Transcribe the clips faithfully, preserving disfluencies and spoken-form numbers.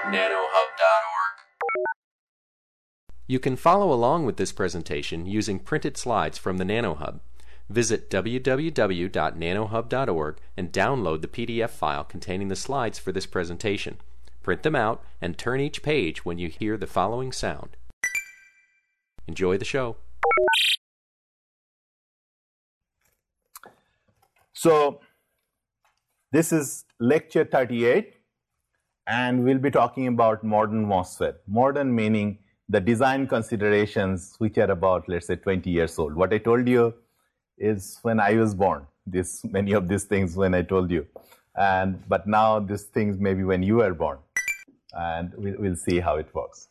nanohub dot org. You can follow along with this presentation using printed slides from the NanoHub. Visit w w w dot nanohub dot org and download the P D F file containing the slides for this presentation. Print them out and turn each page when you hear the following sound. Enjoy the show. So, this is lecture thirty-eight, and we'll be talking about modern MOSFET. Modern meaning the design considerations which are about, let's say, twenty years old. What I told you is when I was born, this many of these things when I told you. And but now these things maybe when you were born. And we'll, we'll see how it works.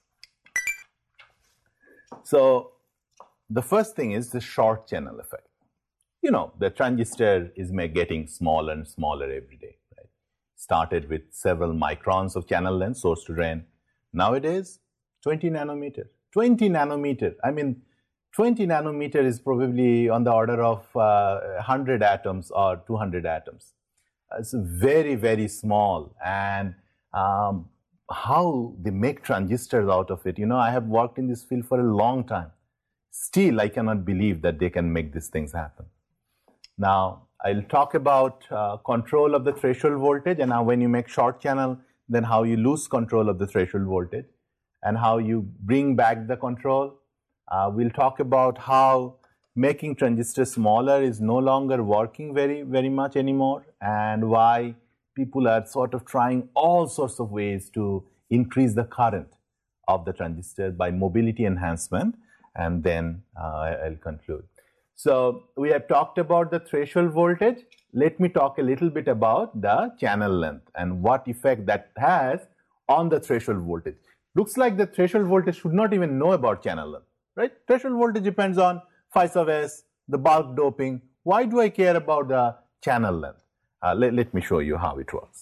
So, the first thing is the short channel effect. You know, the transistor is getting smaller and smaller every day. Right? Started with several microns of channel length, source to drain. Nowadays, twenty nanometer. twenty nanometer. I mean, twenty nanometer is probably on the order of uh, one hundred atoms or two hundred atoms. It's very, very small. And um, how they make transistors out of it. You know, I have worked in this field for a long time. Still, I cannot believe that they can make these things happen. Now, I'll talk about uh, control of the threshold voltage, and now when you make short channel, then how you lose control of the threshold voltage and how you bring back the control. Uh, we'll talk about how making transistors smaller is no longer working very, very much anymore, and why people are sort of trying all sorts of ways to increase the current of the transistor by mobility enhancement, and then uh, I'll conclude. So, we have talked about the threshold voltage. Let me talk a little bit about the channel length and what effect that has on the threshold voltage. Looks like the threshold voltage should not even know about channel length, right? Threshold voltage depends on phi sub s, the bulk doping. Why do I care about the channel length? Uh, let, let me show you how it works.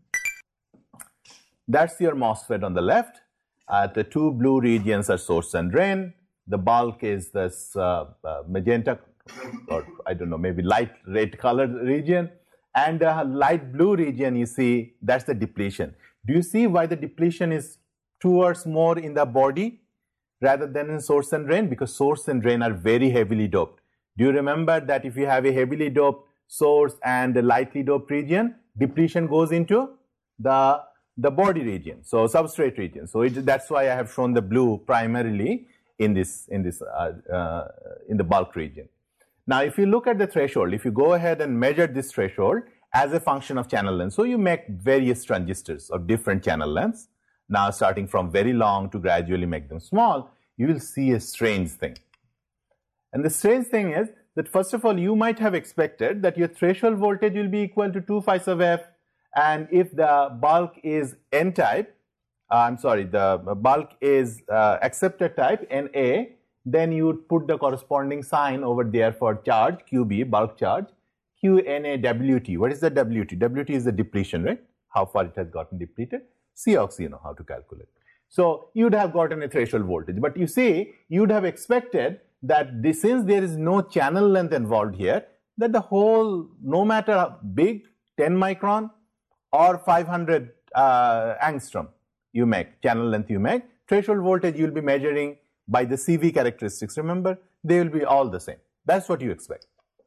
That's your MOSFET on the left. Uh, the two blue regions are source and drain. The bulk is this uh, uh, magenta, or I don't know, maybe light red colored region. And the light blue region, you see, that's the depletion. Do you see why the depletion is towards more in the body rather than in source and drain? Because source and drain are very heavily doped. Do you remember that if you have a heavily doped source and a lightly doped region, depletion goes into the, the body region, so substrate region. So it, that's why I have shown the blue primarily in this, in this, uh, uh, in the bulk region. Now, if you look at the threshold, if you go ahead and measure this threshold as a function of channel length, so you make various transistors of different channel lengths. Now, starting from very long to gradually make them small, you will see a strange thing. And the strange thing is that, first of all, you might have expected that your threshold voltage will be equal to two phi sub f, and if the bulk is n-type, Uh, I'm sorry, the bulk is uh, acceptor type, N A, then you would put the corresponding sign over there for charge, Q B, bulk charge, Q N A W T. What is the W T? W T is the depletion, right? How far it has gotten depleted. C ox, you know how to calculate. So, you would have gotten a threshold voltage. But you see, you would have expected that this, since there is no channel length involved here, that the whole, no matter how big, ten micron or five hundred uh, angstrom, you make, channel length you make, threshold voltage you will be measuring by the C V characteristics. Remember, they will be all the same. That's what you expect.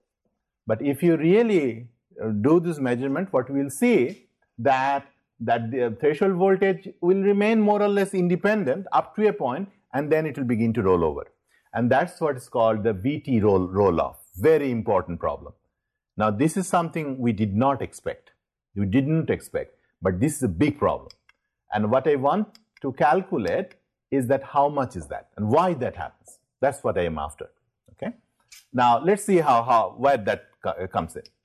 But if you really do this measurement, what we will see that, that the threshold voltage will remain more or less independent up to a point, and then it will begin to roll over. And that's what is called the V T roll, roll off. Very important problem. Now, this is something we did not expect. We didn't expect, but this is a big problem. And what I want to calculate is that how much is that and why that happens. That's what I am after. Okay. Now, let's see how, how where that comes in.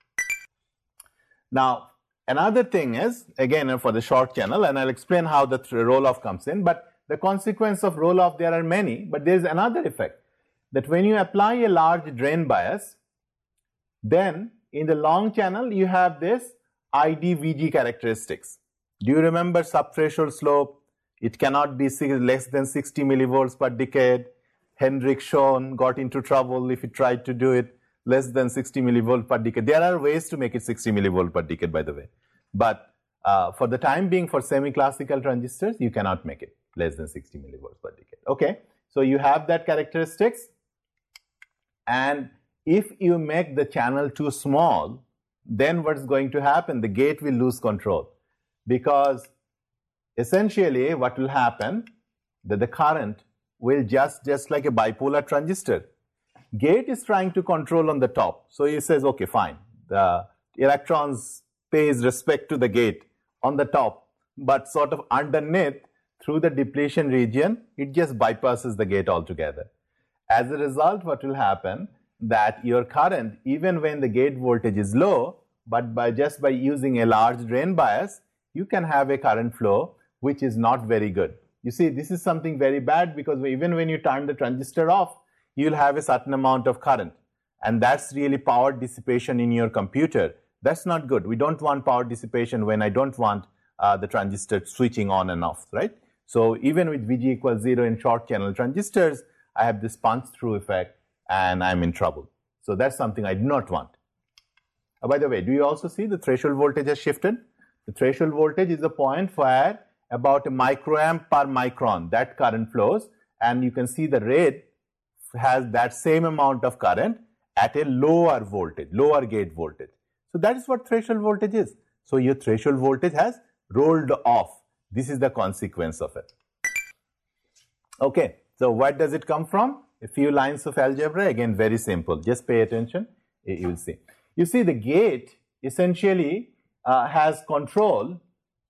Now, another thing is, again, for the short channel, and I'll explain how the roll-off comes in, but the consequence of roll-off, there are many, but there is another effect, that when you apply a large drain bias, then in the long channel, you have this I D V G characteristics. Do you remember subthreshold slope? It cannot be less than sixty millivolts per decade. Hendrik Schoen got into trouble if he tried to do it less than sixty millivolts per decade. There are ways to make it sixty millivolts per decade, by the way. But Uh, for the time being, for semi-classical transistors, you cannot make it less than sixty millivolts per decade. Okay, so you have that characteristics, and if you make the channel too small, then what's going to happen? The gate will lose control, because essentially what will happen, that the current will just, just like a bipolar transistor, gate is trying to control on the top. So he says, okay, fine, the electrons pays respect to the gate on the top, but sort of underneath, through the depletion region, it just bypasses the gate altogether. As a result, what will happen, that your current, even when the gate voltage is low, but by just by using a large drain bias, you can have a current flow which is not very good. You see, this is something very bad, because even when you turn the transistor off, you'll have a certain amount of current, and that's really power dissipation in your computer. That's not good. We don't want power dissipation when I don't want uh, the transistor switching on and off, right? So even with V G equals zero in short channel transistors, I have this punch through effect and I'm in trouble. So that's something I do not want. Uh, by the way, do you also see the threshold voltage has shifted? The threshold voltage is the point where about a microamp per micron that current flows, and you can see the rate has that same amount of current at a lower voltage, lower gate voltage. So that is what threshold voltage is. So your threshold voltage has rolled off. This is the consequence of it. Okay, so what does it come from? A few lines of algebra, again very simple. Just pay attention, you will see. You see, the gate essentially uh, has control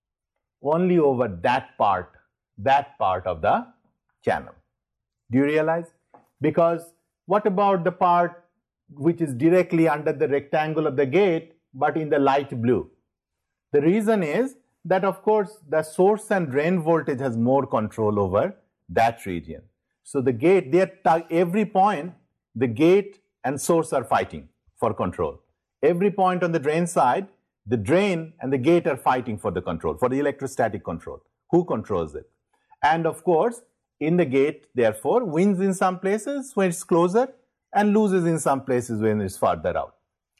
only over that part, that part of the channel. Do you realize? Because what about the part which is directly under the rectangle of the gate, but in the light blue? The reason is that, of course, the source and drain voltage has more control over that region. So the gate, they are every point, the gate and source are fighting for control. Every point on the drain side, the drain and the gate are fighting for the control, for the electrostatic control. Who controls it? And of course, in the gate, therefore, wins in some places when it's closer and loses in some places when it's farther out.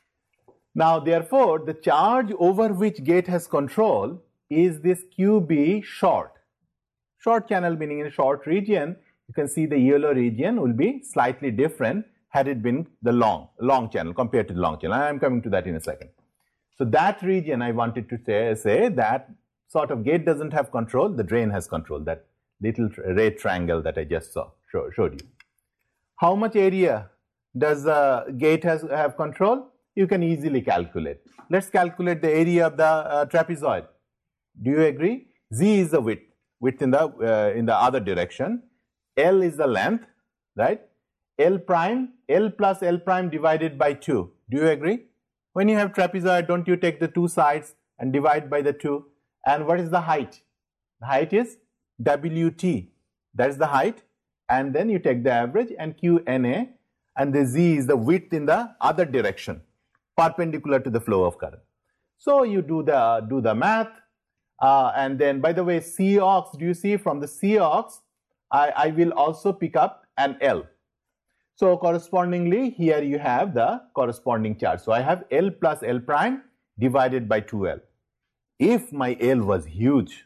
Now, therefore, the charge over which gate has control is this Q B short. Short channel meaning in a short region, you can see the yellow region will be slightly different had it been the long, long channel compared to the long channel. I am coming to that in a second. So that region I wanted to say, say that sort of gate doesn't have control, the drain has control, that little red triangle that I just saw, show, showed you. How much area does the gate has, have control? You can easily calculate. Let's calculate the area of the uh, trapezoid. Do you agree? Z is the width, width in the, uh, in the other direction. L is the length, right? L prime, L plus L prime divided by two. Do you agree? When you have trapezoid, don't you take the two sides and divide by the two? And what is the height? The height is W T. That is the height. And then you take the average and Q N A, and the Z is the width in the other direction, perpendicular to the flow of current. So you do the, do the math. Uh, and then, by the way, C aux, do you see from the C aux, I, I will also pick up an L. So correspondingly, here you have the corresponding charge. So I have L plus L prime divided by two L. If my L was huge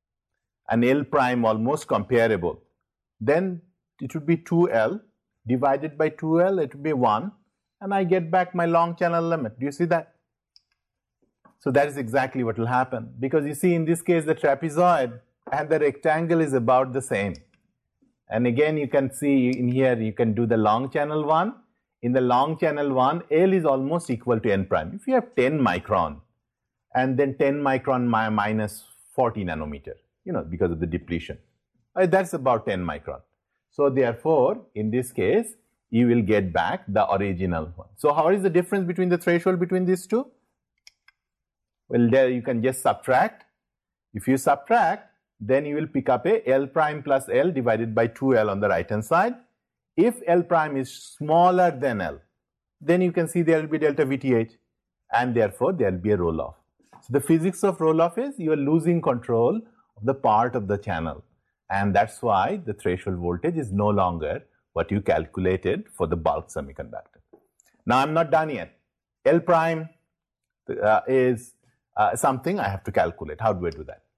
and L prime almost comparable, then it would be two L divided by two L, it would be one, and I get back my long channel limit. Do you see that? So that is exactly what will happen, because you see in this case the trapezoid and the rectangle is about the same. And again, you can see in here, you can do the long channel one. In the long channel one, L is almost equal to N prime. If you have ten micron, and then ten micron mi minus forty nanometer, you know, because of the depletion, uh, that's about ten micron. So therefore, in this case, you will get back the original one. So how is the difference between the threshold between these two? Well, there you can just subtract. If you subtract, then you will pick up a L prime plus L divided by two L on the right hand side. If L prime is smaller than L, then you can see there will be delta V T H, and therefore there will be a roll off. So the physics of roll off is you are losing control of the part of the channel, and that's why the threshold voltage is no longer what you calculated for the bulk semiconductor. Now I'm not done yet. L prime uh, is uh, something I have to calculate. How do I do that?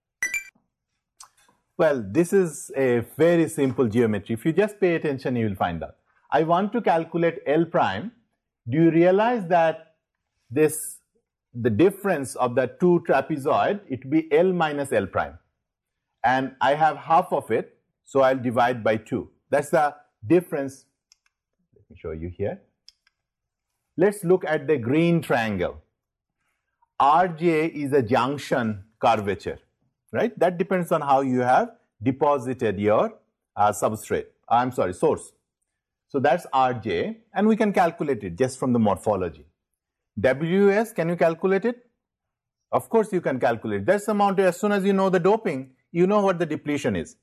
Well, this is a very simple geometry. If you just pay attention, you will find out. I want to calculate L prime. Do you realize that this, the difference of the two trapezoid, it will be L minus L prime. And I have half of it, so I'll divide by two. That's the difference. Let me show you here. Let's look at the green triangle. R J is a junction curvature, right? That depends on how you have deposited your uh, substrate. I'm sorry, source. So that's R J, and we can calculate it just from the morphology. W S, can you calculate it? Of course you can calculate. That's the amount, as soon as you know the doping, you know what the depletion is.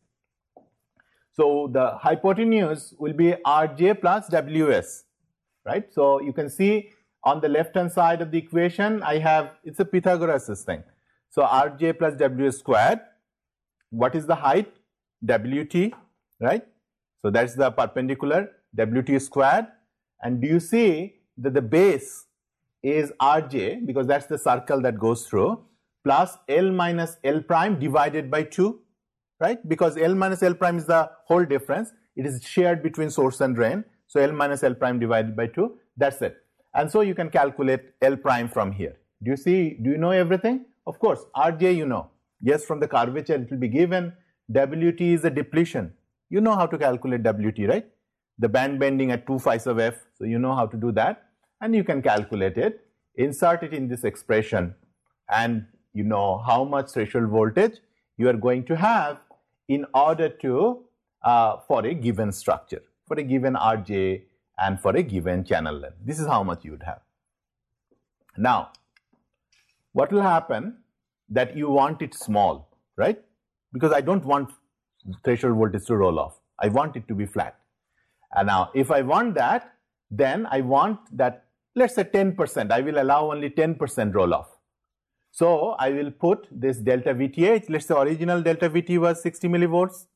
So the hypotenuse will be R J plus W S, right? So you can see on the left hand side of the equation, I have, it's a Pythagoras thing. So R J plus W S squared. What is the height? W T, right? So that's the perpendicular, W T squared. And do you see that the base is R J, because that's the circle that goes through, plus L minus L prime divided by two, right? Because L minus L prime is the whole difference. It is shared between source and drain. So L minus L prime divided by two, that's it. And so you can calculate L prime from here. Do you see, do you know everything? Of course, R J you know. Yes, from the curvature it will be given. W T is a depletion. You know how to calculate W T, right? The band bending at two phi sub f. So you know how to do that. And you can calculate it, insert it in this expression, and you know how much threshold voltage you are going to have in order to, uh, for a given structure, for a given R J and for a given channel length. This is how much you would have. Now, what will happen that you want it small, right? Because I don't want threshold voltage to roll off. I want it to be flat. And now, if I want that, then I want that, let's say ten percent. I will allow only ten percent roll off. So I will put this delta V T H, let's say original delta V T was sixty millivolts, zero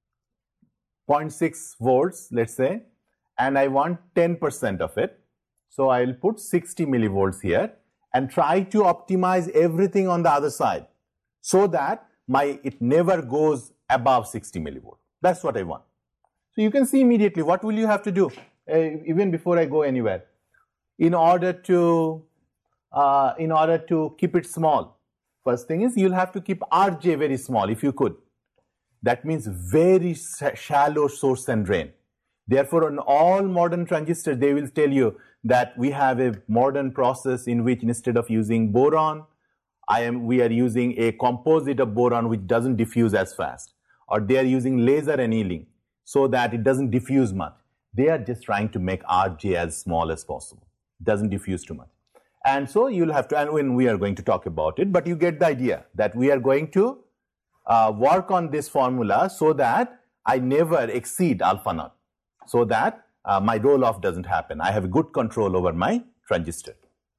point six volts, let's say, and I want ten percent of it. So I will put sixty millivolts here and try to optimize everything on the other side so that my it never goes above sixty millivolts. That's what I want. So you can see immediately what will you have to do, uh, even before I go anywhere, in order to uh, in order to keep it small. First thing is you'll have to keep R J very small if you could. That means very shallow source and drain. Therefore, on all modern transistors, they will tell you that we have a modern process in which instead of using boron, I am, we are using a composite of boron which doesn't diffuse as fast. Or they are using laser annealing so that it doesn't diffuse much. They are just trying to make R J as small as possible. It doesn't diffuse too much. And so you'll have to, and when we are going to talk about it, but you get the idea that we are going to uh, work on this formula so that I never exceed alpha naught, so that uh, my roll off doesn't happen. I have good control over my transistor.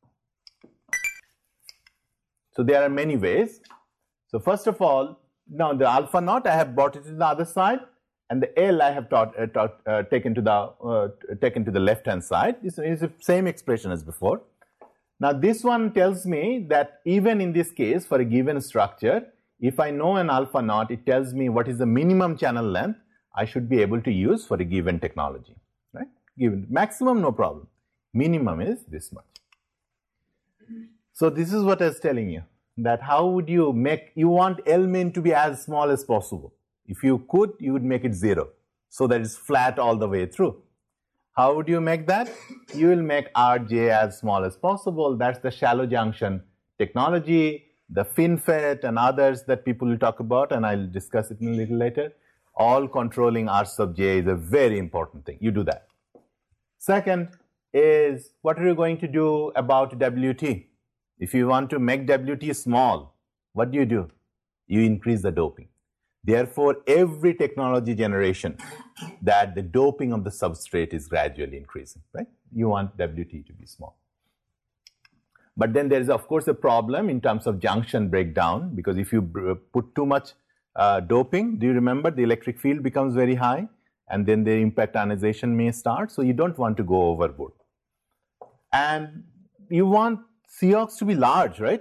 So there are many ways. So first of all, now the alpha naught I have brought it to the other side, and the L I have taught, uh, taught, uh, taken to the uh, taken to the left hand side. This is the same expression as before. Now this one tells me that even in this case for a given structure, if I know an alpha naught, it tells me what is the minimum channel length I should be able to use for a given technology, right? Given maximum, no problem. Minimum is this much. So this is what I was telling you, that how would you make, you want L min to be as small as possible. If you could, you would make it zero, so that it's flat all the way through. How would you make that? You will make R J as small as possible. That's the shallow junction technology, the FinFET and others that people will talk about, and I'll discuss it in a little later. All controlling R sub j is a very important thing. You do that. Second is, what are you going to do about W T? If you want to make W T small, what do you do? You increase the doping. Therefore, every technology generation that the doping of the substrate is gradually increasing, right? You want W T to be small. But then there is, of course, a problem in terms of junction breakdown, because if you put too much uh, doping, do you remember the electric field becomes very high, and then the impact ionization may start, so you don't want to go overboard. And you want C O X to be large, right?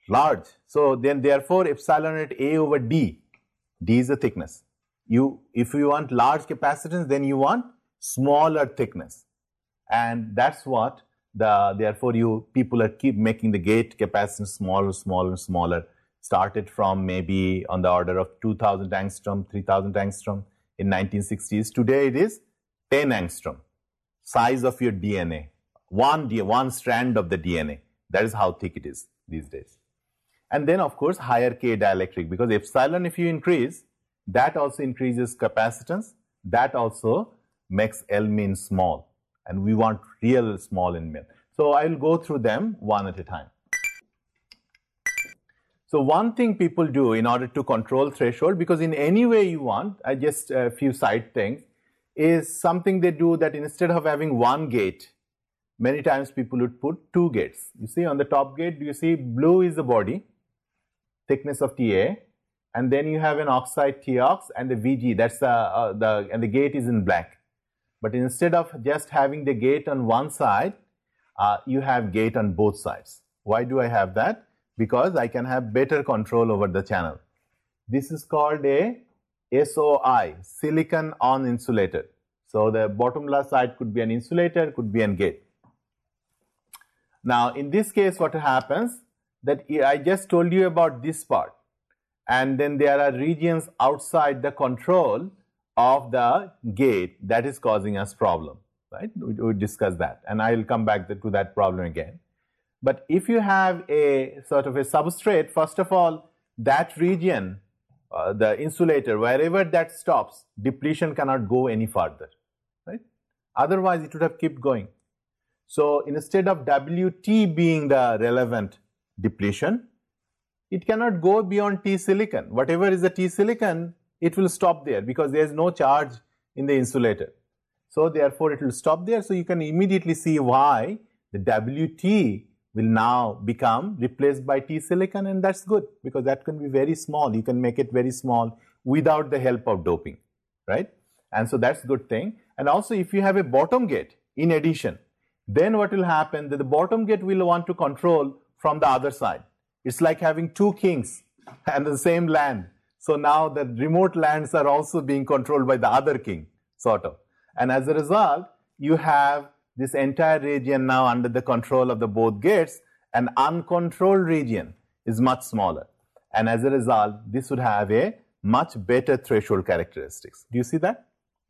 large. So then therefore epsilon at A over D, D is the thickness. You, if you want large capacitance, then you want smaller thickness. And that's what the, therefore you, people are keep making the gate capacitance smaller, smaller, smaller. Started from maybe on the order of two thousand angstrom, three thousand angstrom in nineteen sixties. Today it is ten angstrom, size of your D N A, one, one strand of the D N A. That is how thick it is these days. And then of course higher K dielectric, because epsilon if you increase, that also increases capacitance, that also makes L min small, and we want real small in min. So I will go through them one at a time. So one thing people do in order to control threshold, because in any way you want, I just a few side things, is something they do that instead of having one gate, many times people would put two gates. You see on the top gate, do you see blue is the body, thickness of T A, and then you have an oxide T ox and the V G, that's the, uh, the, and the gate is in black. But instead of just having the gate on one side, uh, you have gate on both sides. Why do I have that? Because I can have better control over the channel. This is called a S O I, silicon on insulator. So the bottom left side could be an insulator, could be a gate. Now in this case what happens, that I just told you about this part, and then there are regions outside the control of the gate that is causing us problem, right? We, we discussed that, and I will come back to that problem again. But if you have a sort of a substrate, first of all, that region, uh, the insulator, wherever that stops, depletion cannot go any further, right? Otherwise, it would have kept going. So instead of W T being the relevant depletion, it cannot go beyond T silicon. Whatever is the T silicon, it will stop there because there is no charge in the insulator. So therefore, it will stop there. So you can immediately see why the W T will now become replaced by T silicon, and that's good because that can be very small. You can make it very small without the help of doping, right? And so that's a good thing. And also if you have a bottom gate in addition, then what will happen that the bottom gate will want to control from the other side. It's like having two kings and the same land. So now the remote lands are also being controlled by the other king, sort of. And as a result, you have this entire region now under the control of the both gates, an uncontrolled region is much smaller. And as a result, this would have a much better threshold characteristics. Do you see that?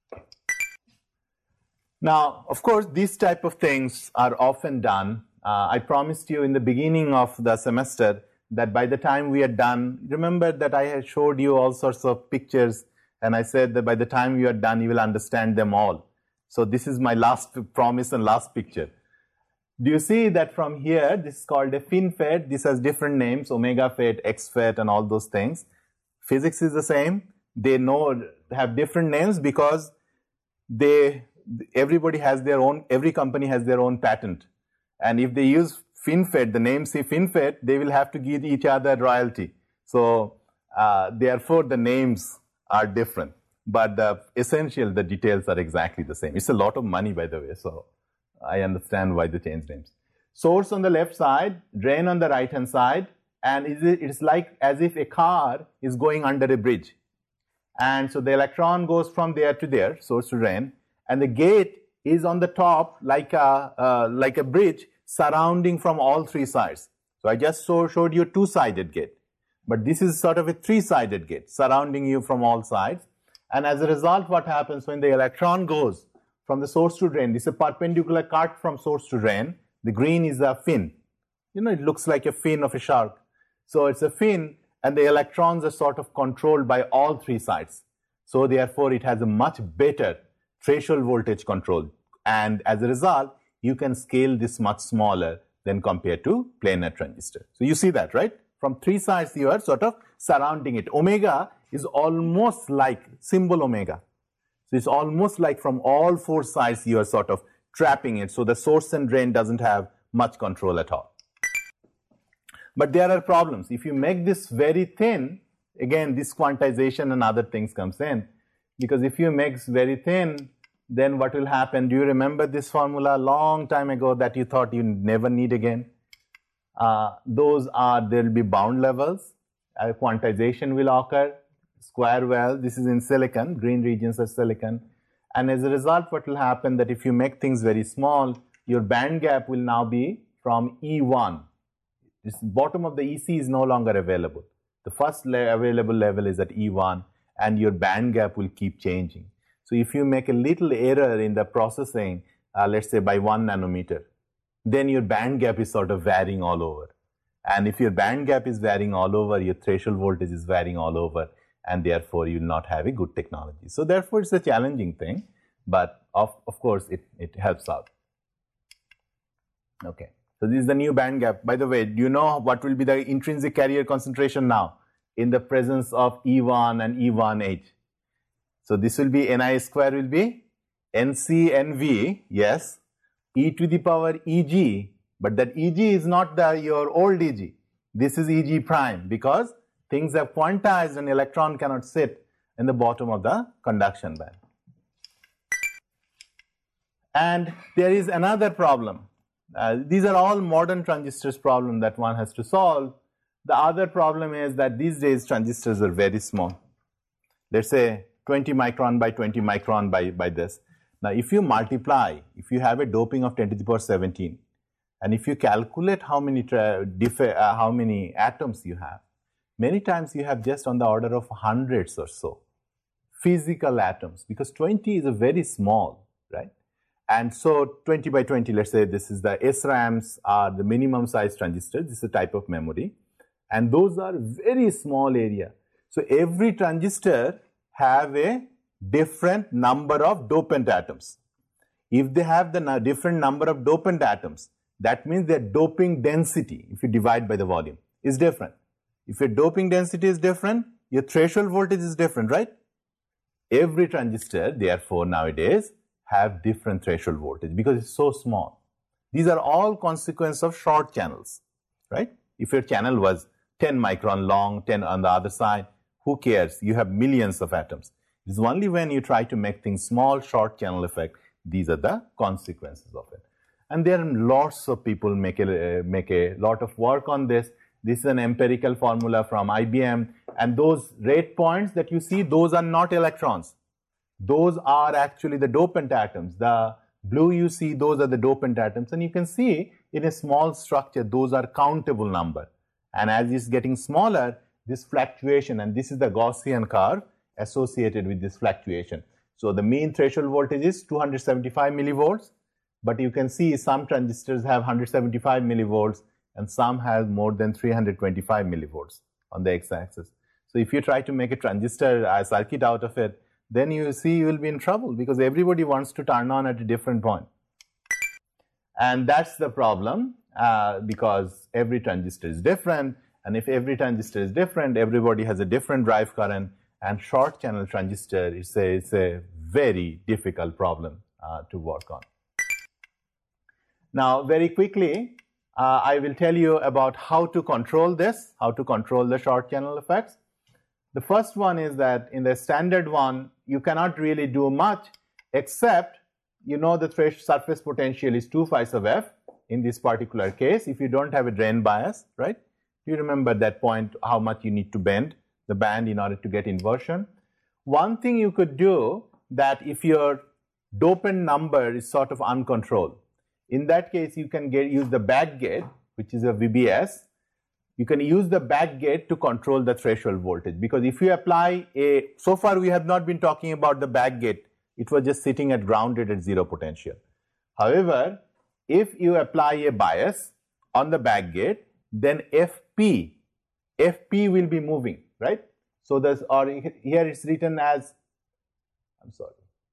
Now, of course, these type of things are often done. Uh, I promised you in the beginning of the semester that by the time we are done, remember that I had showed you all sorts of pictures, and I said that by the time you are done, you will understand them all. So this is my last promise and last picture. Do you see that from here, this is called a FinFET. This has different names, Omega FET, X FET, and all those things. Physics is the same. They know, have different names because they, everybody has their own, every company has their own patent. And if they use FinFET, the name say FinFET, they will have to give each other royalty. So uh, therefore the names are different. But the essential, the details are exactly the same. It's a lot of money, by the way, so I understand why they change names. Source on the left side, drain on the right-hand side, and it's like as if a car is going under a bridge. And so the electron goes from there to there, source to drain, and the gate is on the top like a, uh, like a bridge surrounding from all three sides. So I just so showed you a two-sided gate, but this is sort of a three-sided gate surrounding you from all sides. And as a result, what happens when the electron goes from the source to drain, this is a perpendicular cut from source to drain. The green is a fin. You know, it looks like a fin of a shark. So it's a fin, and the electrons are sort of controlled by all three sides. So therefore, it has a much better threshold voltage control. And as a result, you can scale this much smaller than compared to planar transistor. So you see that, right? From three sides, you are sort of surrounding it. Omega is almost like symbol omega. So it's almost like from all four sides you are sort of trapping it. So the source and drain doesn't have much control at all. But there are problems. If you make this very thin, again this quantization and other things comes in. Because if you make this very thin, then what will happen? Do you remember this formula a long time ago that you thought you never need again? Uh, those are, there will be bound levels, uh, quantization will occur, square well, this is in silicon, green regions are silicon. And as a result, what will happen that if you make things very small, your band gap will now be from E one. This bottom of the E C is no longer available. The first le- available level is at E one, and your band gap will keep changing. So if you make a little error in the processing, uh, let's say by one nanometer, then your band gap is sort of varying all over. And if your band gap is varying all over, your threshold voltage is varying all over, and therefore you will not have a good technology. So therefore it's a challenging thing, but of, of course it, it helps out. Okay, so this is the new band gap. By the way, do you know what will be the intrinsic carrier concentration now in the presence of E one and E one H? So this will be Ni square will be N C N V, yes, e to the power Eg, but that Eg is not the your old Eg. This is Eg prime because things have quantized and electron cannot sit in the bottom of the conduction band. And there is another problem. Uh, these are all modern transistors problem that one has to solve. The other problem is that these days transistors are very small. Let's say twenty micron by twenty micron by, by this. Now if you multiply, if you have a doping of ten to the power seventeen, and if you calculate how many, tra uh, how many atoms you have, many times you have just on the order of hundreds or so physical atoms, because twenty is a very small, right? And so twenty by twenty, let's say this is the S RAMs are the minimum size transistors. This is a type of memory. And those are very small area. So every transistor have a different number of dopant atoms. If they have the different number of dopant atoms, that means their doping density, if you divide by the volume, is different. If your doping density is different, your threshold voltage is different, right? Every transistor, therefore, nowadays, have different threshold voltage because it's so small. These are all consequence of short channels, right? If your channel was ten micron long, ten on the other side, who cares? You have millions of atoms. It's only when you try to make things small, short channel effect, these are the consequences of it. And there are lots of people make a, uh, make a lot of work on this. This is an empirical formula from I B M, and those rate points that you see, those are not electrons. Those are actually the dopant atoms. The blue you see, those are the dopant atoms, and you can see in a small structure, those are countable number. And as it's getting smaller, this fluctuation, and this is the Gaussian curve associated with this fluctuation. So the mean threshold voltage is two hundred seventy-five millivolts, but you can see some transistors have one hundred seventy-five millivolts and some have more than three hundred twenty-five millivolts on the x-axis. So if you try to make a transistor a circuit out of it, then you see you will be in trouble because everybody wants to turn on at a different point. And that's the problem uh, because every transistor is different, and if every transistor is different, everybody has a different drive current, and short channel transistor is a, it's a very difficult problem uh, to work on. Now very quickly, uh, I will tell you about how to control this, how to control the short channel effects. The first one is that in the standard one, you cannot really do much except you know the threshold surface potential is two phi sub f in this particular case if you don't have a drain bias, right? You remember that point, how much you need to bend the band in order to get inversion. One thing you could do that if your dopant number is sort of uncontrolled, in that case you can get use the back gate, which is a V B S. You can use the back gate to control the threshold voltage, because if you apply a, so far we have not been talking about the back gate, it was just sitting at grounded at zero potential. However, if you apply a bias on the back gate, then F P, F P will be moving, right? So there's, or here it's written as, I'm sorry.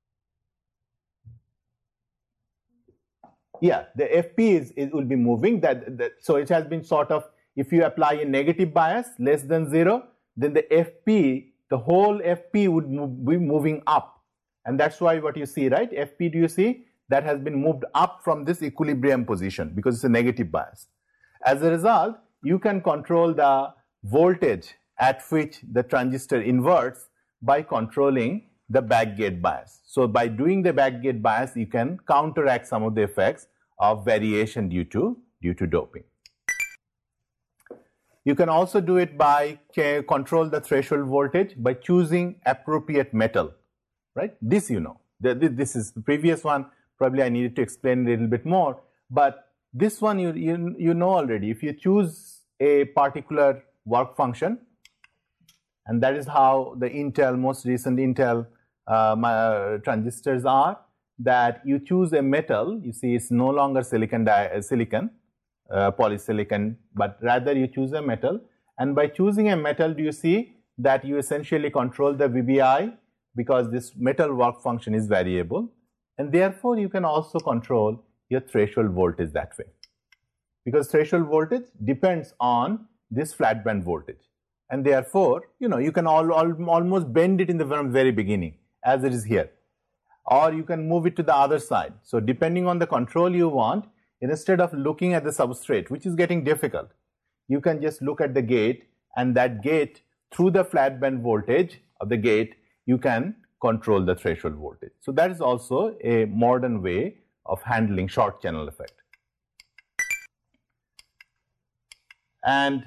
Yeah, the F P is, it will be moving, that, that, so it has been sort of, if you apply a negative bias less than zero, then the F P, the whole F P would move, be moving up. And that's why what you see, right? F P, do you see? That has been moved up from this equilibrium position because it's a negative bias. As a result, you can control the voltage at which the transistor inverts by controlling the backgate bias. So by doing the backgate bias, you can counteract some of the effects of variation due to, due to doping. You can also do it by control the threshold voltage by choosing appropriate metal, right? This you know. This is the previous one. Probably I needed to explain a little bit more, but this one you, you, you know already. If you choose a particular work function, and that is how the Intel, most recent Intel uh, my, uh, transistors are, that you choose a metal, you see it's no longer silicon, di silicon uh, polysilicon, but rather you choose a metal, and by choosing a metal, do you see that you essentially control the V B I because this metal work function is variable, and therefore you can also control your threshold voltage that way, because threshold voltage depends on this flat band voltage, and therefore you know you can all, all, almost bend it in the very beginning as it is here, or you can move it to the other side. So depending on the control you want, instead of looking at the substrate, which is getting difficult, you can just look at the gate, and that gate, through the flat band voltage of the gate, you can control the threshold voltage. So that is also a modern way of handling short channel effect. And,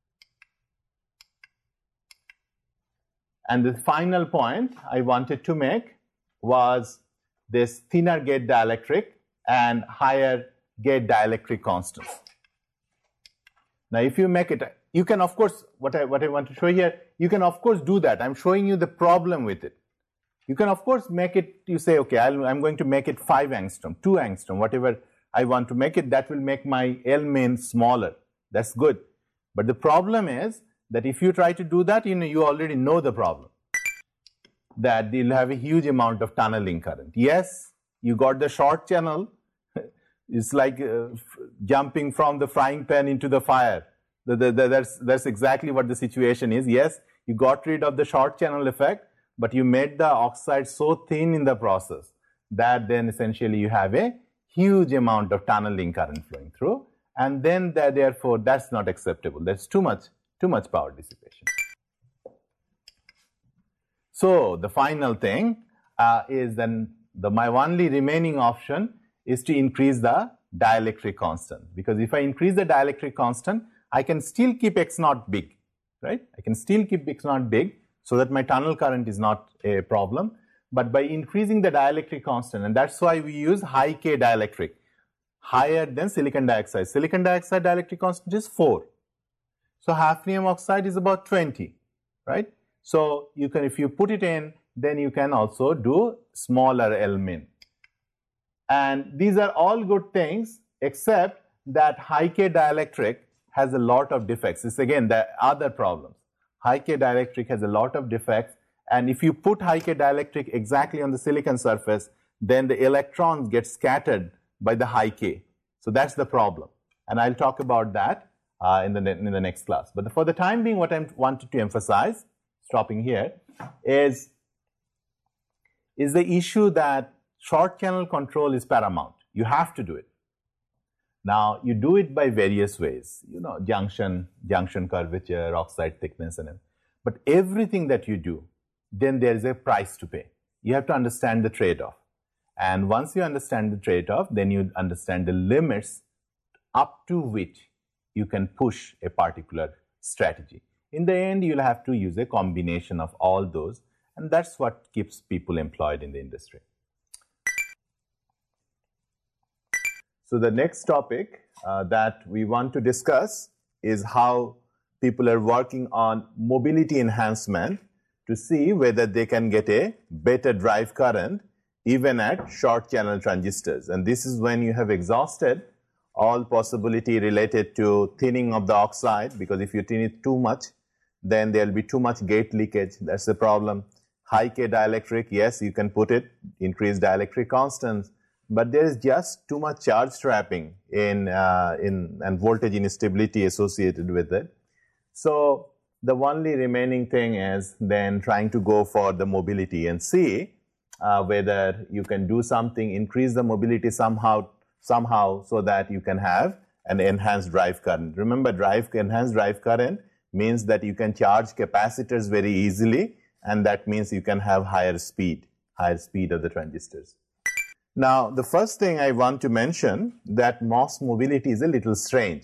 and the final point I wanted to make was this thinner gate dielectric and higher gate dielectric constants. Now, if you make it, you can of course, what I, what I want to show here, you can of course do that. I'm showing you the problem with it. You can of course make it, you say, okay, I'll, I'm going to make it five angstrom, two angstrom, whatever I want to make it, that will make my L main smaller. That's good. But the problem is that if you try to do that, you know, you already know the problem, that you'll have a huge amount of tunneling current. Yes, you got the short channel. It's like uh, jumping from the frying pan into the fire. The, the, the, that's, that's exactly what the situation is. Yes, you got rid of the short channel effect, but you made the oxide so thin in the process that then essentially you have a huge amount of tunneling current flowing through, and then that, therefore that's not acceptable. That's too much, too much power dissipation. So the final thing uh, is then the my only remaining option is to increase the dielectric constant, because if I increase the dielectric constant, I can still keep X naught big, right? I can still keep X naught big so that my tunnel current is not a problem. But by increasing the dielectric constant, and that's why we use high K dielectric, higher than silicon dioxide. Silicon dioxide dielectric constant is four. So hafnium oxide is about twenty, right? So you can, if you put it in, then you can also do smaller L min. And these are all good things, except that high K dielectric has a lot of defects. It's again the other problems. High K dielectric has a lot of defects, and if you put high K dielectric exactly on the silicon surface, then the electrons get scattered by the high K. So that's the problem, and I'll talk about that uh, in the in the next class. But for the time being, what I wanted to emphasize, stopping here, is is the issue that short channel control is paramount. You have to do it. Now, you do it by various ways, you know, junction, junction curvature, oxide thickness, and everything. But everything that you do, then there is a price to pay. You have to understand the trade-off. And once you understand the trade-off, then you understand the limits up to which you can push a particular strategy. In the end, you'll have to use a combination of all those, and that's what keeps people employed in the industry. So the next topic uh, that we want to discuss is how people are working on mobility enhancement to see whether they can get a better drive current even at short channel transistors. And this is when you have exhausted all possibility related to thinning of the oxide, because if you thin it too much, then there will be too much gate leakage. That's the problem. High K dielectric, yes, you can put it, increase dielectric constants, but there is just too much charge trapping in, uh, in and voltage instability associated with it. So the only remaining thing is then trying to go for the mobility and see uh, whether you can do something, increase the mobility somehow, somehow so that you can have an enhanced drive current. Remember, drive enhanced drive current means that you can charge capacitors very easily, and that means you can have higher speed, higher speed of the transistors. Now, the first thing I want to mention that MOS mobility is a little strange,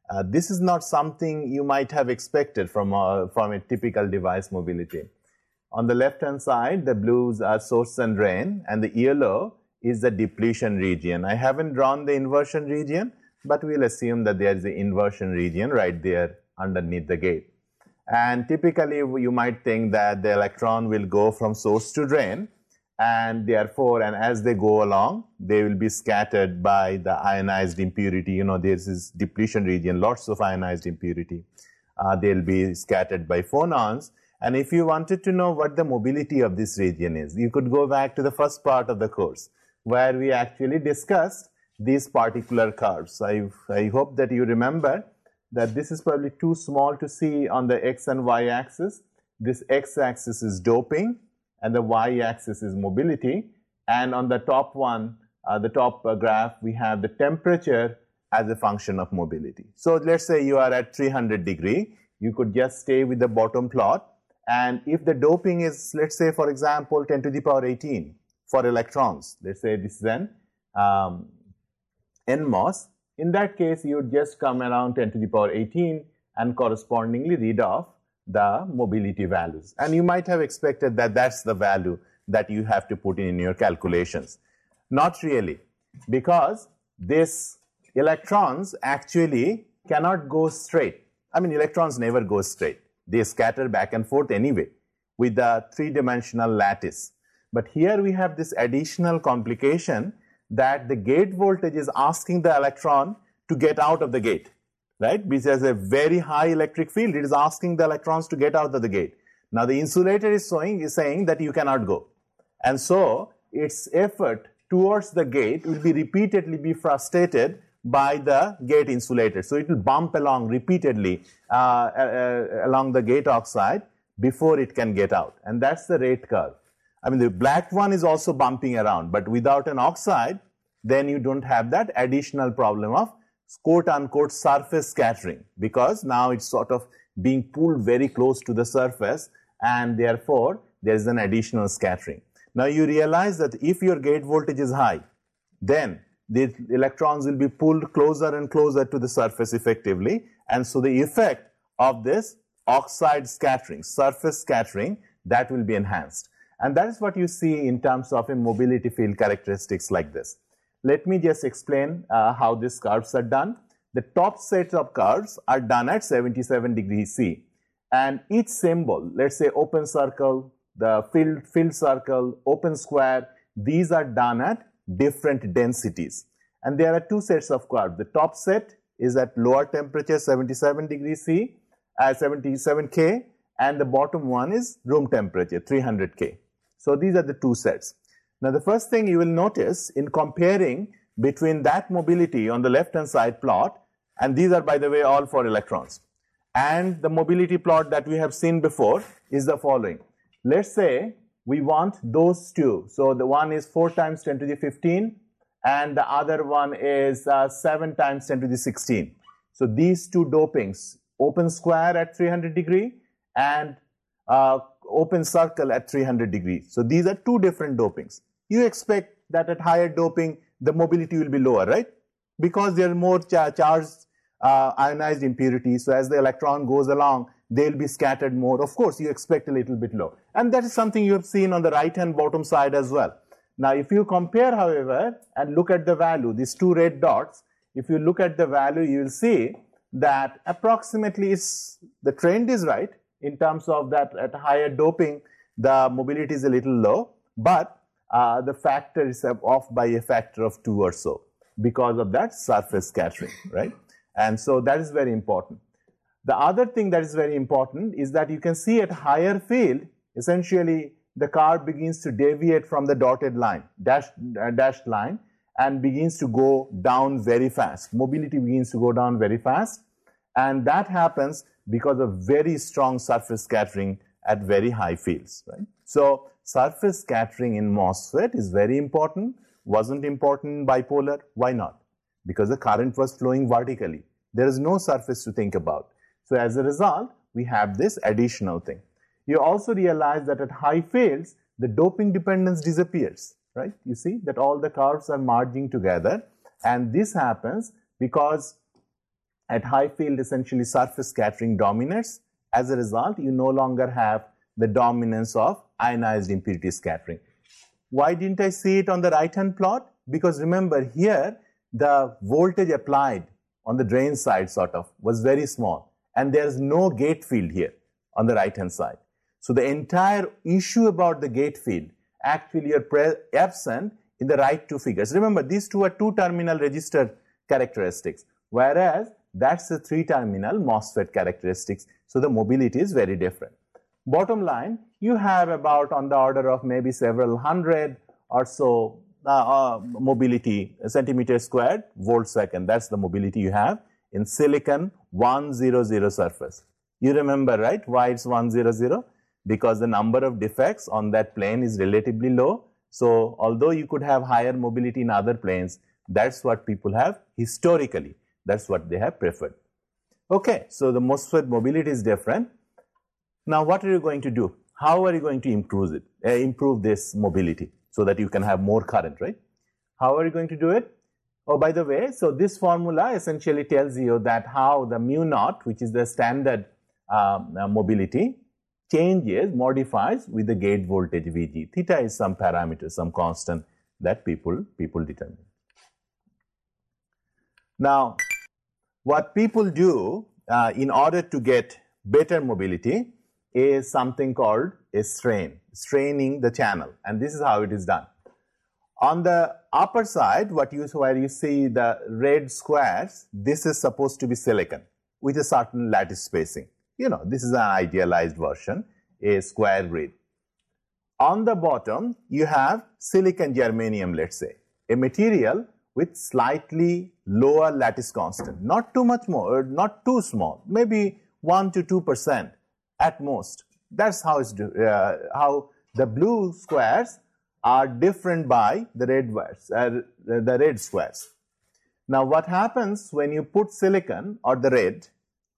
Uh, this is not something you might have expected from a, from a typical device mobility. On the left-hand side, the blues are source and drain, and the yellow is the depletion region. I haven't drawn the inversion region, but we'll assume that there is an inversion region right there underneath the gate. And typically, you might think that the electron will go from source to drain, and therefore, and as they go along, they will be scattered by the ionized impurity. You know, there's this depletion region, lots of ionized impurity. Uh, they'll be scattered by phonons. And if you wanted to know what the mobility of this region is, you could go back to the first part of the course, where we actually discussed these particular curves. I, I hope that you remember that this is probably too small to see on the x and y axis. This x-axis is doping, and the y-axis is mobility. And on the top one, uh, the top uh, graph, we have the temperature as a function of mobility. So let's say you are at three hundred degree. You could just stay with the bottom plot. And if the doping is, let's say, for example, ten to the power eighteen for electrons, let's say this is an um, N MOS, in that case, you would just come around ten to the power eighteen and correspondingly read off the mobility values. And you might have expected that that's the value that you have to put in, in your calculations. Not really, because this electrons actually cannot go straight. I mean, electrons never go straight. They scatter back and forth anyway with the three-dimensional lattice. But here we have this additional complication that the gate voltage is asking the electron to get out of the gate. Right? Because there's a very high electric field, it is asking the electrons to get out of the gate. Now the insulator is showing, is saying that you cannot go. And so its effort towards the gate will be repeatedly be frustrated by the gate insulator. So it will bump along repeatedly uh, uh, along the gate oxide before it can get out. And that's the rate curve. I mean, the black one is also bumping around, but without an oxide, then you don't have that additional problem of quote-unquote surface scattering, because now it's sort of being pulled very close to the surface, and therefore there is an additional scattering. Now you realize that if your gate voltage is high, then the electrons will be pulled closer and closer to the surface effectively, and so the effect of this oxide scattering, surface scattering, that will be enhanced. And that is what you see in terms of a mobility field characteristics like this. Let me just explain uh, how these curves are done. The top set of curves are done at seventy-seven degrees C. And each symbol, let's say open circle, the filled, filled circle, open square, these are done at different densities. And there are two sets of curves. The top set is at lower temperature, seventy-seven degrees C, uh, seventy-seven K, and the bottom one is room temperature, three hundred K. So these are the two sets. Now, the first thing you will notice in comparing between that mobility on the left-hand side plot, and these are, by the way, all for electrons, and the mobility plot that we have seen before is the following. Let's say we want those two. So the one is four times ten to the fifteen, and the other one is uh, seven times ten to the sixteen. So these two dopings, open square at three hundred degree and uh, open circle at three hundred degrees. So these are two different dopings. You expect that at higher doping, the mobility will be lower, right? Because there are more char charged uh, ionized impurities. So as the electron goes along, they will be scattered more. Of course, you expect a little bit low. And that is something you have seen on the right-hand bottom side as well. Now, if you compare, however, and look at the value, these two red dots, if you look at the value, you will see that approximately is, the trend is right in terms of that at higher doping, the mobility is a little low, but uh, the factor is off by a factor of two or so because of that surface scattering, right? And so that is very important. The other thing that is very important is that you can see at higher field, essentially the car begins to deviate from the dotted line, dashed, uh, dashed line, and begins to go down very fast. Mobility begins to go down very fast, and that happens because of very strong surface scattering at very high fields, right? So surface scattering in MOSFET is very important. Wasn't important in bipolar. Why not? Because the current was flowing vertically. There is no surface to think about. So as a result, we have this additional thing. You also realize that at high fields, the doping dependence disappears, right? You see that all the curves are merging together, and this happens because At high field, essentially surface scattering dominates. As a result, you no longer have the dominance of ionized impurity scattering. Why didn't I see it on the right-hand plot? Because remember here, the voltage applied on the drain side sort of was very small, and there's no gate field here on the right-hand side. So the entire issue about the gate field actually are absent in the right two figures. Remember, these two are two-terminal resistor characteristics, whereas that's the three-terminal MOSFET characteristics. So the mobility is very different. Bottom line, you have about on the order of maybe several hundred or so uh, uh, mobility uh, centimeter squared volt second. That's the mobility you have in silicon one hundred surface. You remember, right, why it's one hundred? Because the number of defects on that plane is relatively low. So although you could have higher mobility in other planes, that's what people have historically. That's what they have preferred. Okay, so the MOSFET mobility is different. Now, what are you going to do? How are you going to improve it? Uh, improve this mobility so that you can have more current, right? How are you going to do it? Oh, by the way, so this formula essentially tells you that how the mu naught, which is the standard um, uh, mobility, changes, modifies with the gate voltage V G. Theta is some parameter, some constant that people, people determine. Now, what people do uh, in order to get better mobility is something called a strain, straining the channel, and this is how it is done. On the upper side, what you, where you see the red squares, this is supposed to be silicon with a certain lattice spacing. You know, this is an idealized version, a square grid. On the bottom, you have silicon germanium, let's say, a material with slightly lower lattice constant, not too much more, not too small, maybe one to two percent at most. That's how it's do, uh, how the blue squares are different by the red squares, uh, the red squares. Now, what happens when you put silicon or the red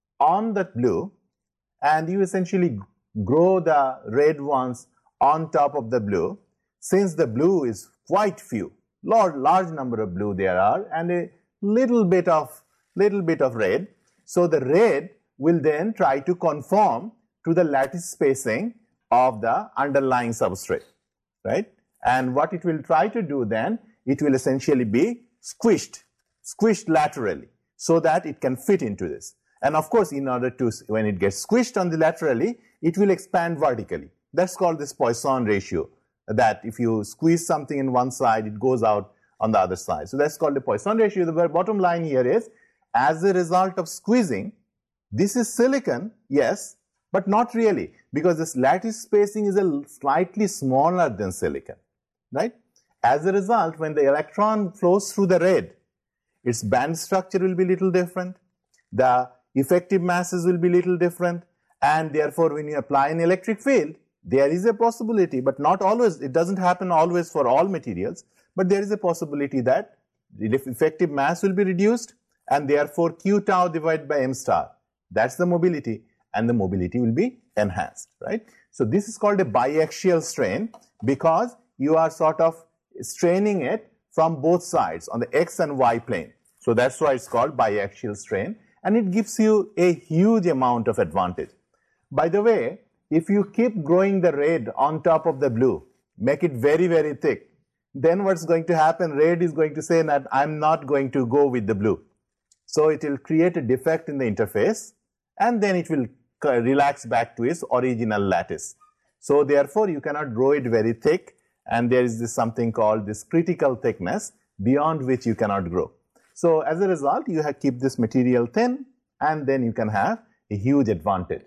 on the blue, and you essentially grow the red ones on top of the blue, since the blue is quite few, large, large number of blue there are, and a little bit of little bit of red. So the red will then try to conform to the lattice spacing of the underlying substrate, right? And what it will try to do then, it will essentially be squished, squished laterally, so that it can fit into this. And of course, in order to, when it gets squished on the laterally, it will expand vertically. That's called this Poisson ratio, that if you squeeze something in one side, it goes out on the other side. So that's called the Poisson ratio. The bottom line here is, as a result of squeezing, this is silicon, yes, but not really, because this lattice spacing is a slightly smaller than silicon, right? As a result, when the electron flows through the red, its band structure will be a little different, the effective masses will be a little different, and therefore when you apply an electric field, there is a possibility, but not always, it doesn't happen always for all materials, but there is a possibility that the effective mass will be reduced, and therefore Q tau divided by m star, that's the mobility, and the mobility will be enhanced, right? So this is called a biaxial strain, because you are sort of straining it from both sides on the x and y plane. So that's why it's called biaxial strain, and it gives you a huge amount of advantage. By the way, if you keep growing the red on top of the blue, make it very, very thick, then what's going to happen, red is going to say that I'm not going to go with the blue. So it will create a defect in the interface, and then it will relax back to its original lattice. So therefore, you cannot grow it very thick, and there is this something called this critical thickness beyond which you cannot grow. So as a result, you have keep this material thin, and then you can have a huge advantage.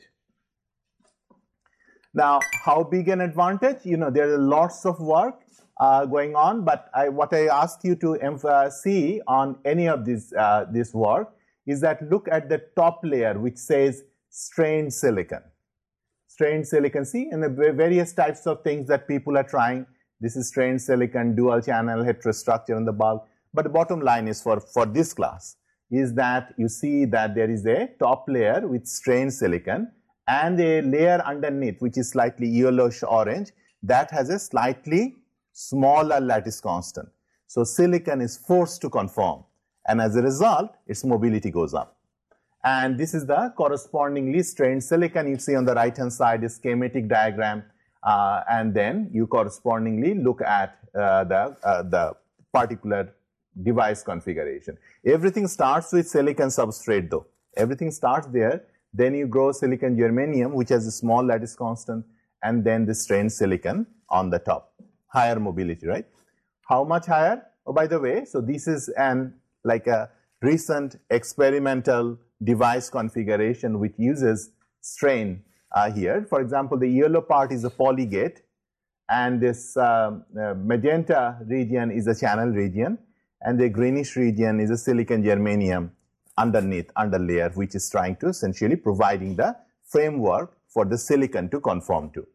Now, how big an advantage? You know, there are lots of work uh, going on, but I, what I ask you to uh, see on any of this, uh, this work is that look at the top layer, which says strained silicon. Strained silicon, see, and the various types of things that people are trying. This is strained silicon, dual channel heterostructure in the bulk. But the bottom line is for, for this class is that you see that there is a top layer with strained silicon and a layer underneath, which is slightly yellowish orange, that has a slightly smaller lattice constant. So silicon is forced to conform, and as a result, its mobility goes up. And this is the correspondingly strained silicon. You see on the right-hand side is schematic diagram. Uh, and then you correspondingly look at uh, the, uh, the particular device configuration. Everything starts with silicon substrate though. Everything starts there. Then you grow silicon germanium, which has a small lattice constant, and then the strained silicon on the top. Higher mobility, right? How much higher? Oh, by the way, so this is an like a recent experimental device configuration which uses strain uh, here. For example, the yellow part is a polygate, and this um, uh, magenta region is a channel region, and the greenish region is a silicon germanium underneath, underlayer, which is trying to essentially providing the framework for the silicon to conform to.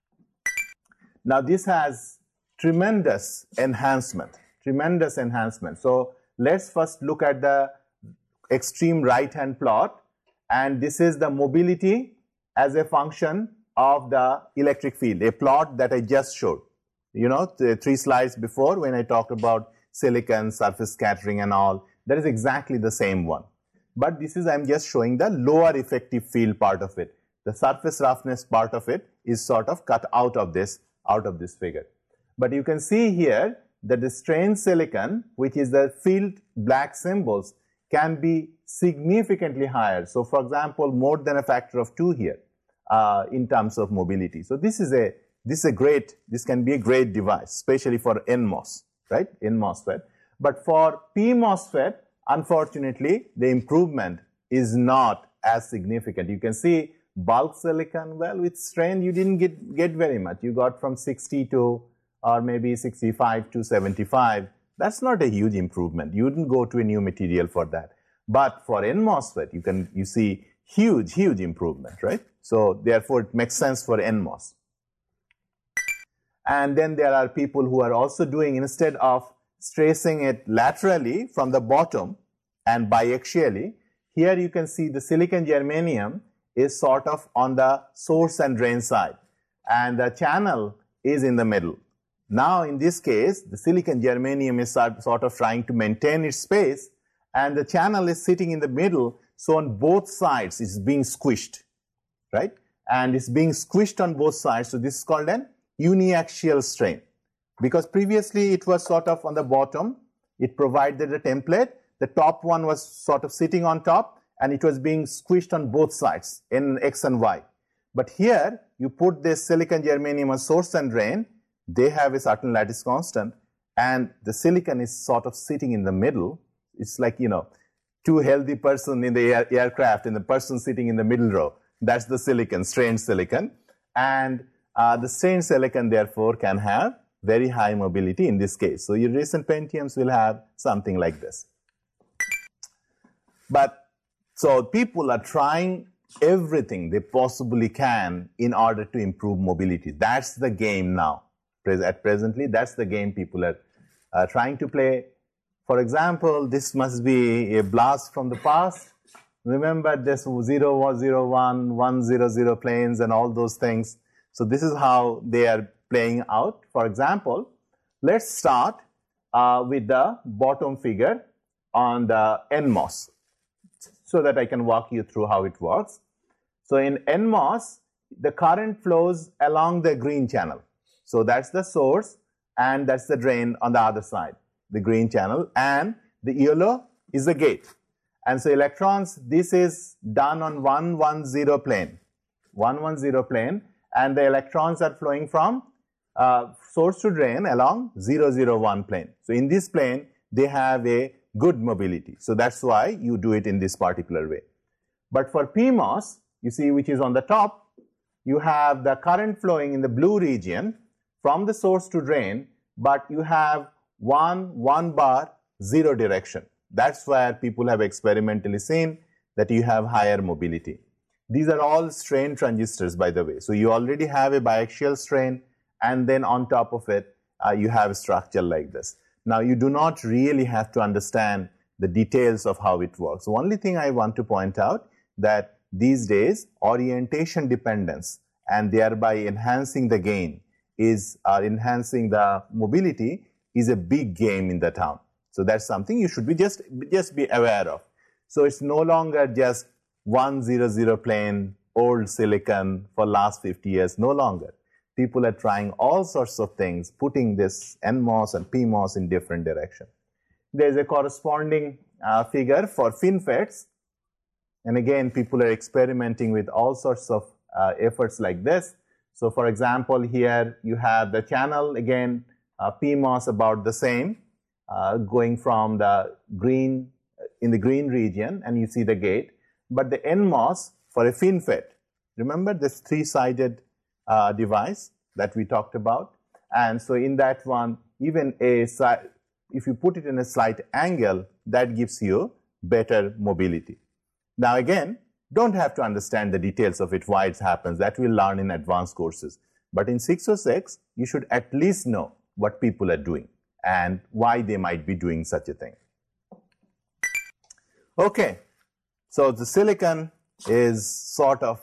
Now, this has tremendous enhancement, tremendous enhancement. So, let's first look at the extreme right-hand plot, and this is the mobility as a function of the electric field, a plot that I just showed. You know, the three slides before when I talked about silicon, surface scattering and all, that is exactly the same one. But this is, I'm just showing the lower effective field part of it. The surface roughness part of it is sort of cut out of this, out of this figure. But you can see here that the strained silicon, which is the field black symbols, can be significantly higher. So, for example, more than a factor of two here uh, in terms of mobility. So, this is a this is a great, this can be a great device, especially for N MOS, right? N MOSFET. But for P MOSFET, unfortunately, the improvement is not as significant. You can see bulk silicon, well, with strain, you didn't get, get very much. You got from sixty to, or maybe sixty-five to seventy-five. That's not a huge improvement. You wouldn't go to a new material for that. But for N MOSFET, you can, you see huge, huge improvement, right? So therefore, it makes sense for N MOS. And then there are people who are also doing, instead of tracing it laterally from the bottom and biaxially, here you can see the silicon germanium is sort of on the source and drain side, and the channel is in the middle. Now, in this case, the silicon germanium is sort of trying to maintain its space, and the channel is sitting in the middle, so on both sides it's being squished, right? And it's being squished on both sides, so this is called an uniaxial strain. Because previously it was sort of on the bottom, it provided a template, the top one was sort of sitting on top, and it was being squished on both sides, in X and Y. But here, you put this silicon germanium on source and drain, they have a certain lattice constant, and the silicon is sort of sitting in the middle. It's like, you know, two healthy person in the air, aircraft and the person sitting in the middle row. That's the silicon, strained silicon. And uh, the strained silicon, therefore, can have very high mobility in this case. So your recent Pentiums will have something like this. But, so people are trying everything they possibly can in order to improve mobility. That's the game now. At presently, that's the game people are uh, trying to play. For example, this must be a blast from the past. Remember this zero zero one, one zero zero planes and all those things. So this is how they are playing out. For example, let's start uh, with the bottom figure on the N MOS so that I can walk you through how it works. So in N MOS, the current flows along the green channel. So that's the source, and that's the drain on the other side, the green channel, and the yellow is the gate. And so electrons, this is done on one one zero plane, one one zero plane, and the electrons are flowing from uh, source to drain along zero zero one plane. So in this plane, they have a good mobility. So that's why you do it in this particular way. But for P MOS, you see, which is on the top, you have the current flowing in the blue region from the source to drain, but you have one, one bar, zero direction. That's where people have experimentally seen that you have higher mobility. These are all strain transistors, by the way. So you already have a biaxial strain, and then on top of it, uh, you have a structure like this. Now, you do not really have to understand the details of how it works. The only thing I want to point out that these days, orientation dependence and thereby enhancing the gain is uh, enhancing the mobility is a big game in the town. So that's something you should be just, just be aware of. So it's no longer just one zero zero plane, old silicon for last fifty years, no longer. People are trying all sorts of things, putting this N MOS and P MOS in different direction. There's a corresponding uh, figure for FinFETs. And again, people are experimenting with all sorts of uh, efforts like this. So for example, here you have the channel, again, uh, P MOS about the same, uh, going from the green, in the green region, and you see the gate. But the N MOS for a FinFET, remember this three-sided uh, device that we talked about? And so in that one, even a, if you put it in a slight angle, that gives you better mobility. Now again, don't have to understand the details of it, why it happens. That we'll learn in advanced courses. But in six oh six, you should at least know what people are doing and why they might be doing such a thing. Okay, so the silicon is sort of,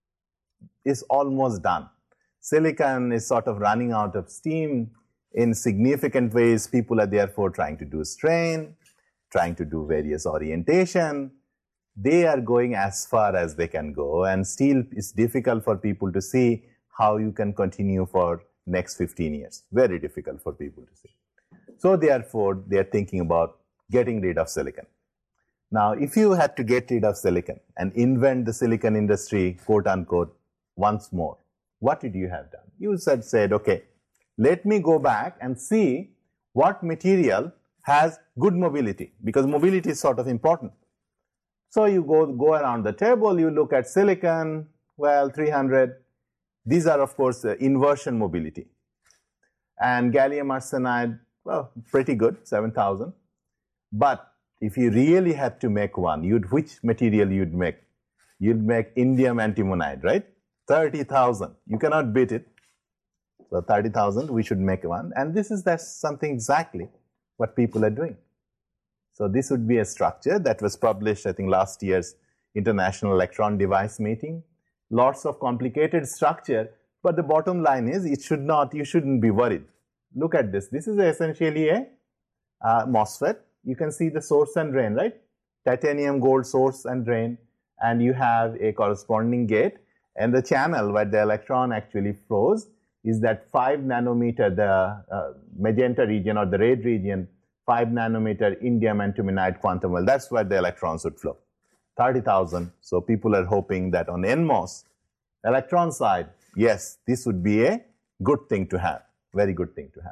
is almost done. Silicon is sort of running out of steam in significant ways. People are therefore trying to do strain, trying to do various orientation. They are going as far as they can go, and still it's difficult for people to see how you can continue for next fifteen years. Very difficult for people to see. So therefore, they are thinking about getting rid of silicon. Now, if you had to get rid of silicon and invent the silicon industry, quote unquote, once more, what would you have done? You said, said, okay, let me go back and see what material has good mobility, because mobility is sort of important. So you go, go around the table, you look at silicon, well, three hundred. These are, of course, uh, inversion mobility. And gallium arsenide, well, pretty good, seven thousand. But if you really had to make one, you'd, which material you'd make? You'd make indium antimonide, right? thirty thousand. You cannot beat it. So thirty thousand, we should make one. And this is that's something exactly what people are doing. So this would be a structure that was published, I think, last year's International Electron Device Meeting. Lots of complicated structure, but the bottom line is it should not, you shouldn't be worried. Look at this. This is essentially a uh, MOSFET. You can see the source and drain, right? Titanium gold source and drain, and you have a corresponding gate. And the channel where the electron actually flows is that five nanometer, the uh, magenta region or the red region, five nanometer indium antimonide quantum well. That's where the electrons would flow. thirty thousand. So people are hoping that on N MOS, electron side, yes, this would be a good thing to have, very good thing to have.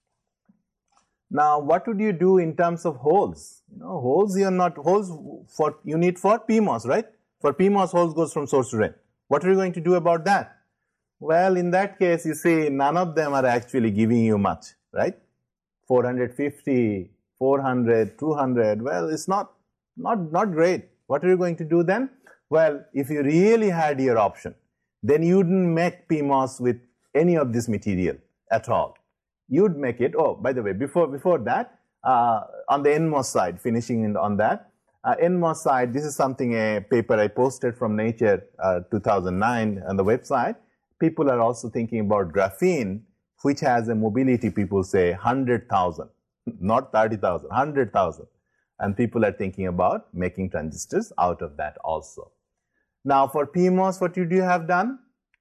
Now, what would you do in terms of holes? You know, holes, you're not, holes for, you need for P MOS, right? For P MOS, holes goes from source to drain. What are you going to do about that? Well, in that case, you see, none of them are actually giving you much, right? four hundred fifty, four hundred, two hundred, well, it's not, not, not great. What are you going to do then? Well, if you really had your option, then you wouldn't make P MOS with any of this material at all. You'd make it, oh, by the way, before, before that, uh, on the N MOS side, finishing in, on that, uh, N MOS side, this is something, a paper I posted from Nature uh, two thousand nine on the website. People are also thinking about graphene, which has a mobility, people say, one hundred thousand, not thirty thousand, one hundred thousand. And people are thinking about making transistors out of that also. Now, for P MOS, what would you have done?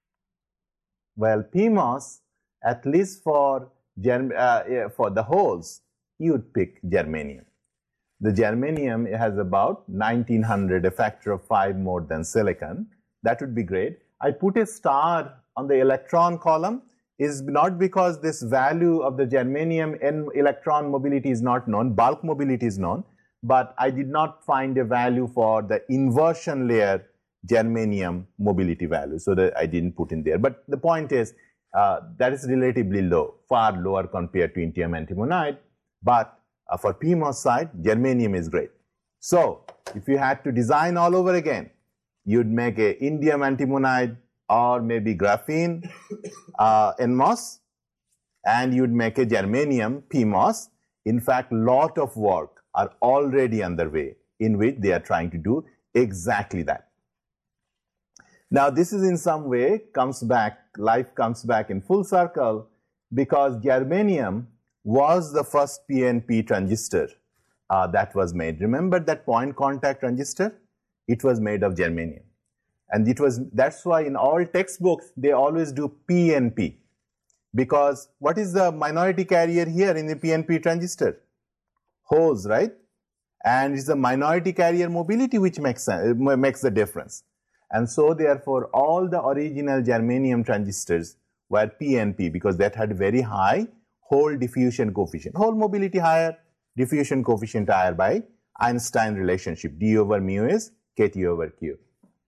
Well, P MOS, at least for, germ uh, for the holes, you would pick germanium. The germanium has about nineteen hundred, a factor of five more than silicon. That would be great. I put a star on the electron column is not because this value of the germanium N electron mobility is not known, bulk mobility is known, but I did not find a value for the inversion layer germanium mobility value, so that I didn't put in there. But the point is, uh, that is relatively low, far lower compared to indium antimonide, but uh, for P MOS side, germanium is great. So, if you had to design all over again, you'd make a indium antimonide or maybe graphene uh, N MOS, and you'd make a germanium P MOS. In fact, lot of work are already underway in which they are trying to do exactly that. Now, this is in some way comes back, life comes back in full circle, because germanium was the first P N P transistor uh, that was made. Remember that point contact transistor? It was made of germanium. And it was, that's why in all textbooks, they always do P N P. Because what is the minority carrier here in the P N P transistor? Hose, right? And it's the minority carrier mobility which makes, makes the difference. And so therefore, all the original germanium transistors were P N P because that had very high hole diffusion coefficient. Hole mobility higher, diffusion coefficient higher by Einstein relationship. D over mu is K T over Q.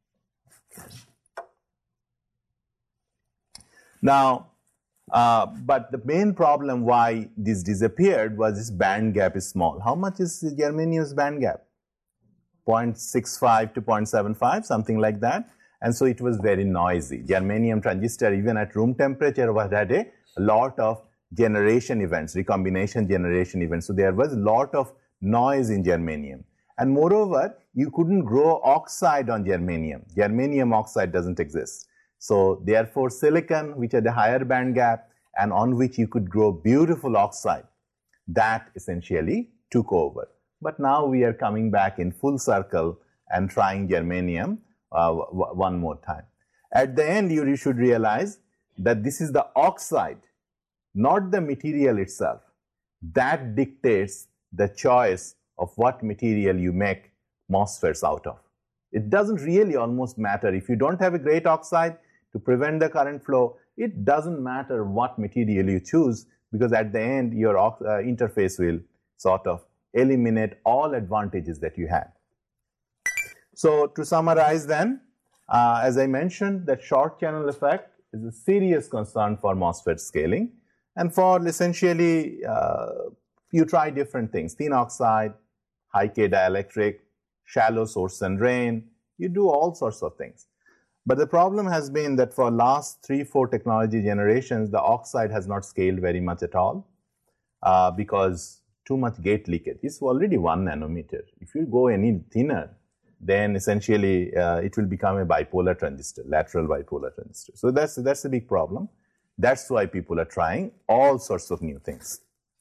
Now, uh, but the main problem why this disappeared was this band gap is small. How much is the germanium's band gap? zero point six five to zero point seven five, something like that. And so it was very noisy. Germanium transistor, even at room temperature, was had a lot of generation events, recombination generation events. So there was a lot of noise in germanium. And moreover, you couldn't grow oxide on germanium. Germanium oxide doesn't exist. So therefore, silicon, which had a higher band gap and on which you could grow beautiful oxide, that essentially took over. But now we are coming back in full circle and trying germanium uh, one more time. At the end, you should realize that this is the oxide, not the material itself, that dictates the choice of what material you make MOSFETs out of. It doesn't really almost matter. If you don't have a great oxide to prevent the current flow, it doesn't matter what material you choose because at the end, your uh, interface will sort of eliminate all advantages that you had. So to summarize then, uh, as I mentioned, that short channel effect is a serious concern for MOSFET scaling. And for essentially, uh, you try different things, thin oxide, high K dielectric, shallow source and drain, you do all sorts of things. But the problem has been that for last three, four technology generations, the oxide has not scaled very much at all uh, because too much gate leakage. It's already one nanometer. If you go any thinner, then essentially uh, it will become a bipolar transistor, lateral bipolar transistor. So that's, that's a big problem. That's why people are trying all sorts of new things.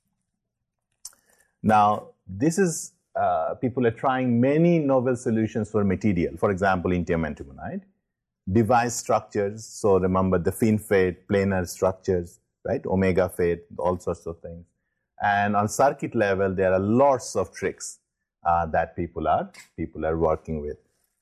Now, this is, uh, people are trying many novel solutions for material. For example, indium antimonide, device structures. So remember the FinFET, planar structures, right? Omega FET, all sorts of things. And on circuit level, there are lots of tricks uh, that people are, people are working with.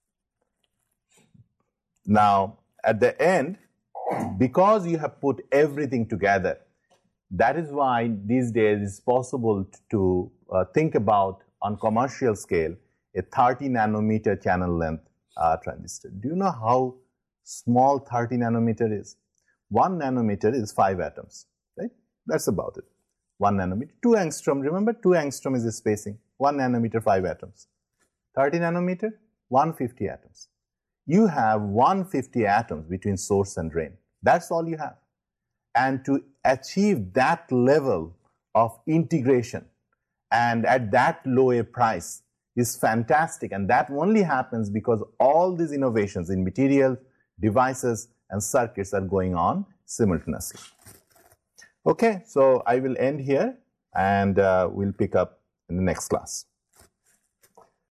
Now, at the end, because you have put everything together, that is why these days it's possible to uh, think about, on commercial scale, a thirty nanometer channel length uh, transistor. Do you know how small thirty nanometer is? One nanometer is five atoms, right? That's about it. One nanometer, two angstrom. Remember, two angstrom is the spacing. One nanometer, five atoms. thirty nanometer, one hundred fifty atoms. You have one hundred fifty atoms between source and drain. That's all you have. And to achieve that level of integration and at that low a price is fantastic. And that only happens because all these innovations in materials, devices, and circuits are going on simultaneously. Okay, so I will end here and uh, we'll pick up in the next class.